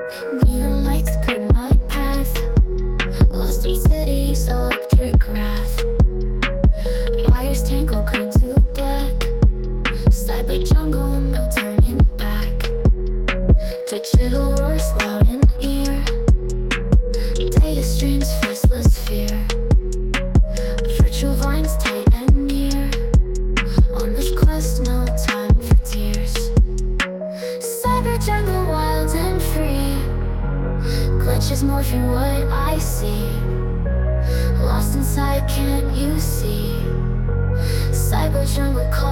Neon lights cut my path. Lost in cities, electric wrath. Wires tangle, cut to black. Cyber jungle, no turning back. Digital roars loud in ear. Data streams, faceless fear. Virtual vines tight and near. On this quest, no time for tears. Cyber jungle, wild and free. Glitches morphing what I see. Lost inside, can't you see? Cyber jungle